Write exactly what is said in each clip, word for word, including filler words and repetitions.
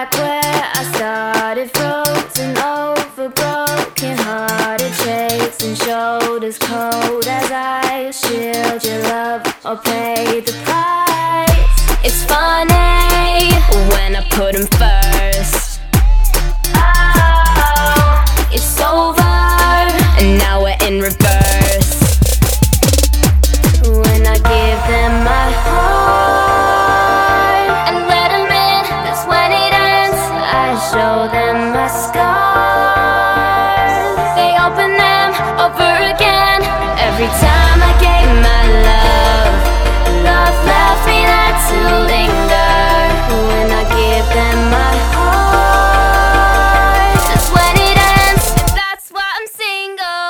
back where I started, frozen over, broken hearted, chasing shoulders cold as I shield your love or pay the price. It's funny when I put him first. Oh, it's over and now we're in reverse. When I give them my heart and let them in, that's when it ends. I show them my scars, they open them over again. Every time I gave my love, love left me there to linger. When I give them my heart, that's when it ends, and that's why I'm single.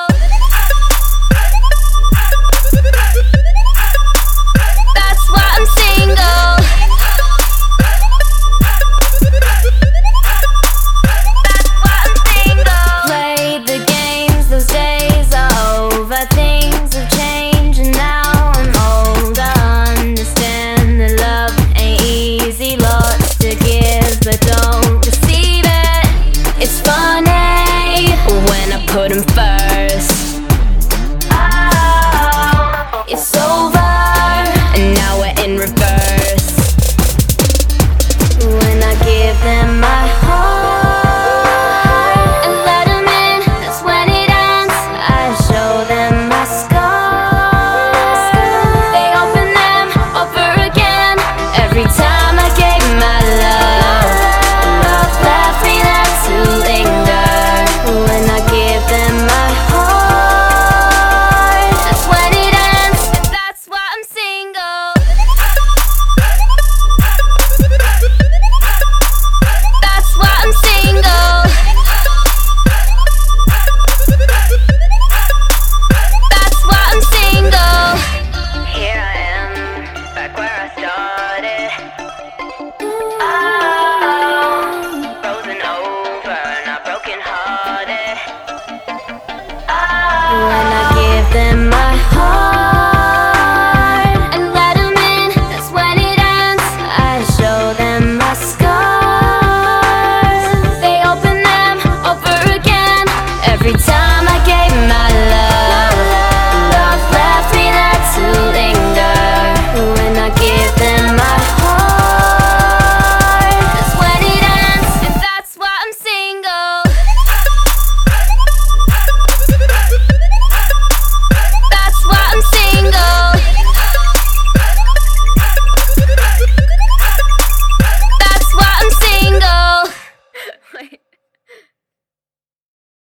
That's why I'm single. That's why I'm single. Played the games, those days are over. Things have changed and now I'm old. I understand that love ain't easy, lots to give but don't receive it. It's funny when I put him first. Oh, it's over and now we're in reverse.